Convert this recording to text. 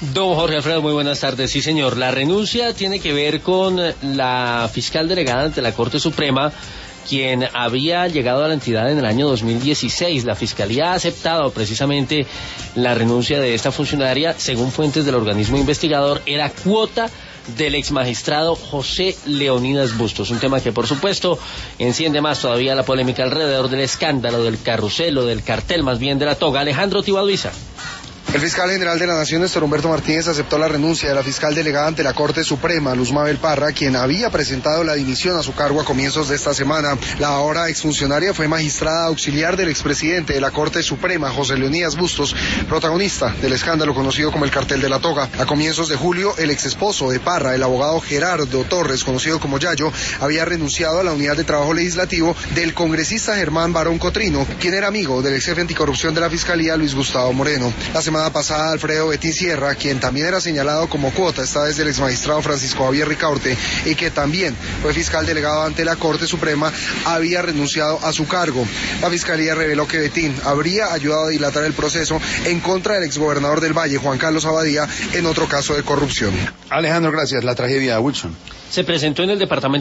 Don Jorge Alfredo, muy buenas tardes. Sí, señor. La renuncia tiene que ver con la fiscal delegada ante la Corte Suprema, quien había llegado a la entidad en el año 2016. La Fiscalía ha aceptado precisamente la renuncia de esta funcionaria. Según fuentes del organismo investigador, era cuota del exmagistrado José Leonidas Bustos. Un tema que, por supuesto, enciende más todavía la polémica alrededor del escándalo, del carrusel o del cartel, más bien de la toga. Alejandro Tibaduiza. El fiscal general de la Nación, Néstor Humberto Martínez, aceptó la renuncia de la fiscal delegada ante la Corte Suprema, Luz Mabel Parra, quien había presentado la dimisión a su cargo a comienzos de esta semana. La ahora exfuncionaria fue magistrada auxiliar del expresidente de la Corte Suprema, José Leonidas Bustos, protagonista del escándalo conocido como el cartel de la toga. A comienzos de julio, el exesposo de Parra, el abogado Gerardo Torres, conocido como Yayo, había renunciado a la unidad de trabajo legislativo del congresista Germán Barón Cotrino, quien era amigo del ex jefe anticorrupción de la Fiscalía, Luis Gustavo Moreno. La semana pasada, Alfredo Betín Sierra, quien también era señalado como cuota, esta vez del exmagistrado Francisco Javier Ricaurte, y que también fue fiscal delegado ante la Corte Suprema, había renunciado a su cargo. La Fiscalía reveló que Betín habría ayudado a dilatar el proceso en contra del exgobernador del Valle, Juan Carlos Abadía, en otro caso de corrupción. Alejandro, gracias. La tragedia de Wilson Se presentó en el departamento